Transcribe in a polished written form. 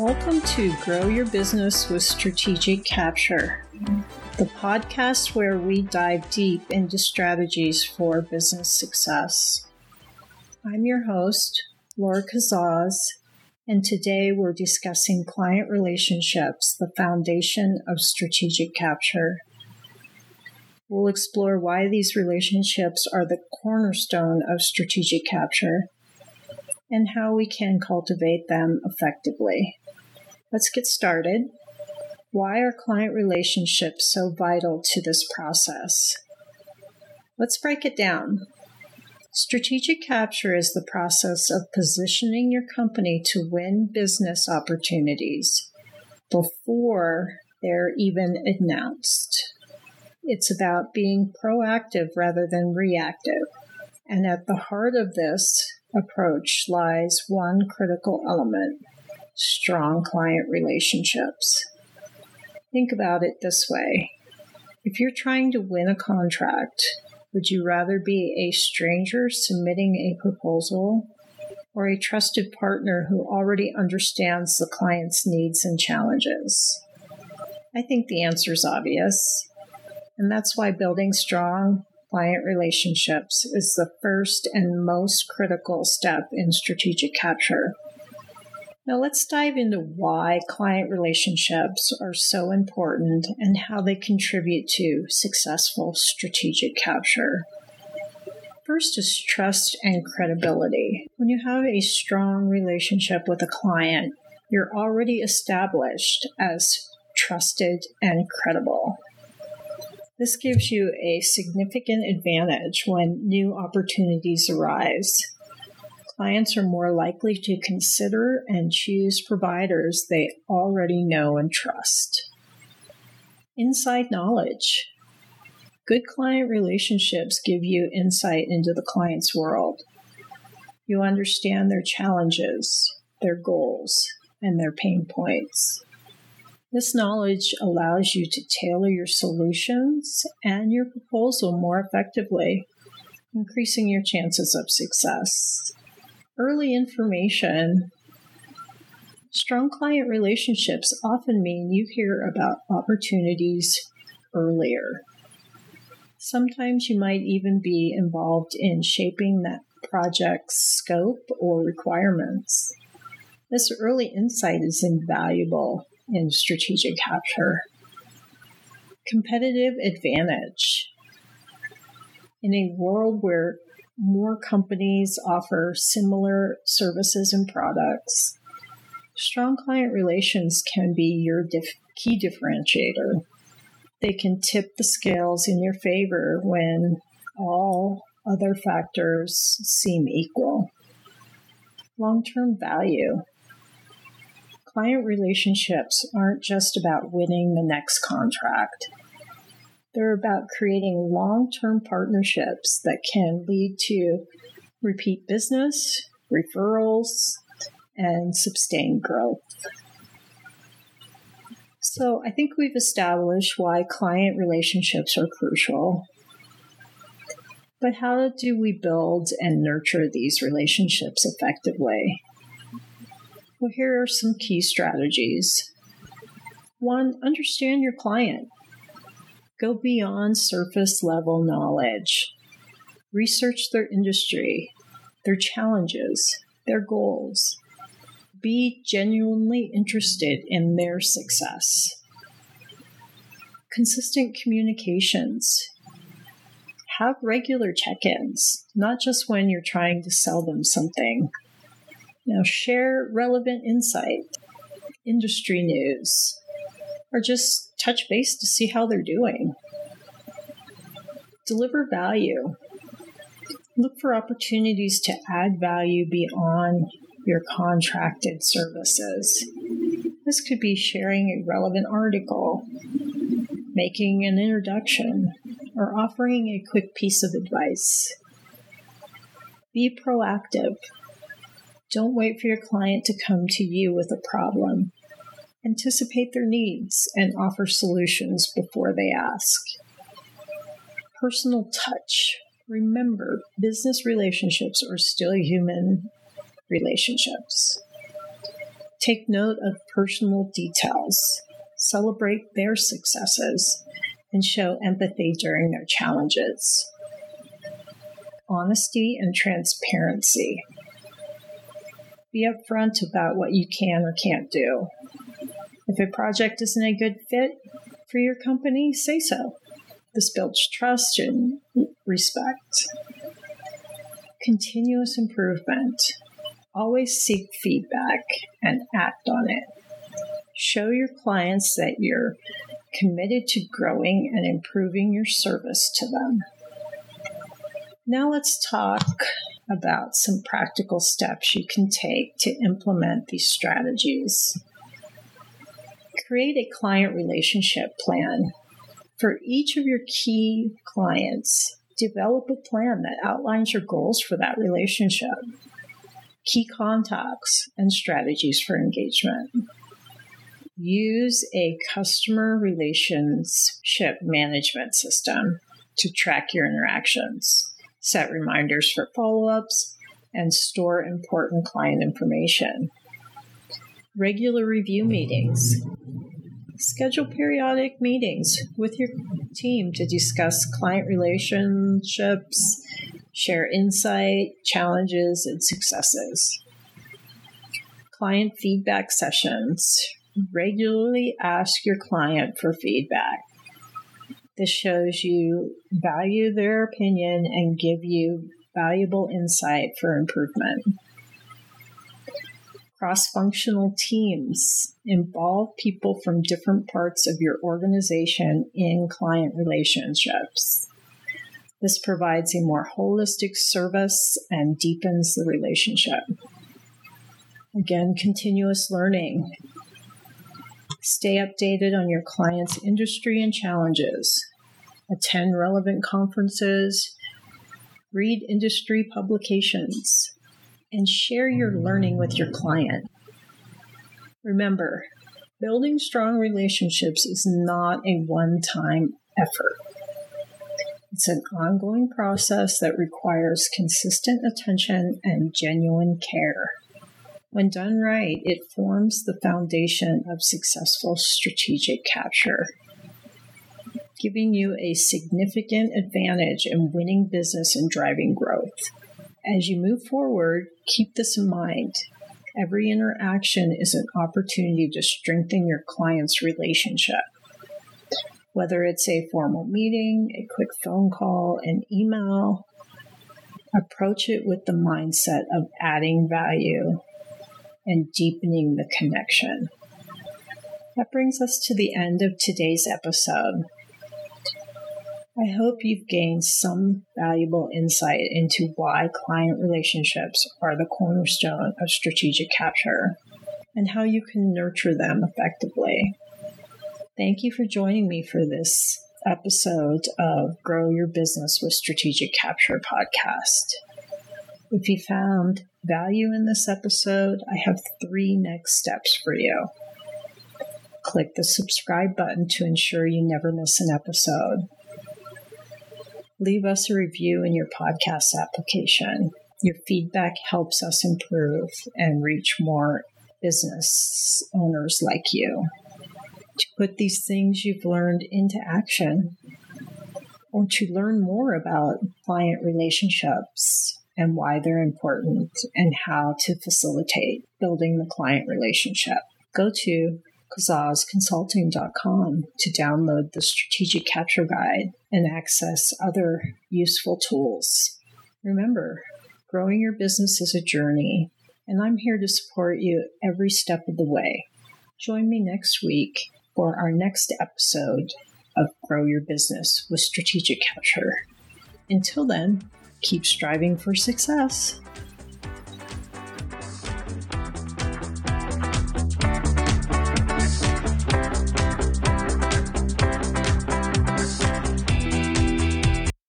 Welcome to Grow Your Business with Strategic Capture, the podcast where we dive deep into strategies for business success. I'm your host, Laura Kazaz, and today we're discussing client relationships, the foundation of strategic capture. We'll explore why these relationships are the cornerstone of strategic capture and how we can cultivate them effectively. Let's get started. Why are client relationships so vital to this process? Let's break it down. Strategic capture is the process of positioning your company to win business opportunities before they're even announced. It's about being proactive rather than reactive. And at the heart of this approach lies one critical element: strong client relationships. Think about it this way. If you're trying to win a contract, would you rather be a stranger submitting a proposal or a trusted partner who already understands the client's needs and challenges? I think the answer is obvious, and that's why building strong client relationships is the first and most critical step in strategic capture. Now let's dive into why client relationships are so important and how they contribute to successful strategic capture. First is trust and credibility. When you have a strong relationship with a client, you're already established as trusted and credible. This gives you a significant advantage when new opportunities arise. Clients are more likely to consider and choose providers they already know and trust. Inside knowledge. Good client relationships give you insight into the client's world. You understand their challenges, their goals, and their pain points. This knowledge allows you to tailor your solutions and your proposal more effectively, increasing your chances of success. Early information. Strong client relationships often mean you hear about opportunities earlier. Sometimes you might even be involved in shaping that project's scope or requirements. This early insight is invaluable in strategic capture. Competitive advantage. In a world where more companies offer similar services and products, strong client relations can be your key differentiator. They can tip the scales in your favor when all other factors seem equal. Long-term value. Client relationships aren't just about winning the next contract. They're about creating long-term partnerships that can lead to repeat business, referrals, and sustained growth. So I think we've established why client relationships are crucial. But how do we build and nurture these relationships effectively? Well, here are some key strategies. 1, understand your client. Go beyond surface level knowledge. Research their industry, their challenges, their goals. Be genuinely interested in their success. Consistent communications. Have regular check-ins, not just when you're trying to sell them something. Share relevant insight, industry news, or just touch base to see how they're doing. Deliver value. Look for opportunities to add value beyond your contracted services. This could be sharing a relevant article, making an introduction, or offering a quick piece of advice. Be proactive. Don't wait for your client to come to you with a problem. Anticipate their needs and offer solutions before they ask. Personal touch. Remember, business relationships are still human relationships. Take note of personal details, celebrate their successes, and show empathy during their challenges. Honesty and transparency. Be upfront about what you can or can't do. If a project isn't a good fit for your company, say so. This builds trust and respect. Continuous improvement. Always seek feedback and act on it. Show your clients that you're committed to growing and improving your service to them. Now let's talk about some practical steps you can take to implement these strategies. Create a client relationship plan. For each of your key clients, develop a plan that outlines your goals for that relationship, key contacts, and strategies for engagement. Use a customer relationship management system to track your interactions, set reminders for follow-ups, and store important client information. Regular review meetings. Schedule periodic meetings with your team to discuss client relationships, share insight, challenges, and successes. Client feedback sessions. Regularly ask your client for feedback. This shows you value their opinion and give you valuable insight for improvement. Cross-functional teams. Involve people from different parts of your organization in client relationships. This provides a more holistic service and deepens the relationship. Again, continuous learning. Stay updated on your client's industry and challenges. Attend relevant conferences. Read industry publications. And share your learning with your client. Remember, building strong relationships is not a one-time effort. It's an ongoing process that requires consistent attention and genuine care. When done right, it forms the foundation of successful strategic capture, giving you a significant advantage in winning business and driving growth. As you move forward, keep this in mind. Every interaction is an opportunity to strengthen your client's relationship. Whether it's a formal meeting, a quick phone call, an email, approach it with the mindset of adding value and deepening the connection. That brings us to the end of today's episode. I hope you've gained some valuable insight into why client relationships are the cornerstone of strategic capture and how you can nurture them effectively. Thank you for joining me for this episode of Grow Your Business with Strategic Capture podcast. If you found value in this episode, I have 3 next steps for you. Click the subscribe button to ensure you never miss an episode. Leave us a review in your podcast application. Your feedback helps us improve and reach more business owners like you. To put these things you've learned into action, or to learn more about client relationships and why they're important and how to facilitate building the client relationship, go to kazazconsulting.com to download the Strategic Capture Guide and access other useful tools. Remember, growing your business is a journey, and I'm here to support you every step of the way. Join me next week for our next episode of Grow Your Business with Strategic Capture. Until then, keep striving for success.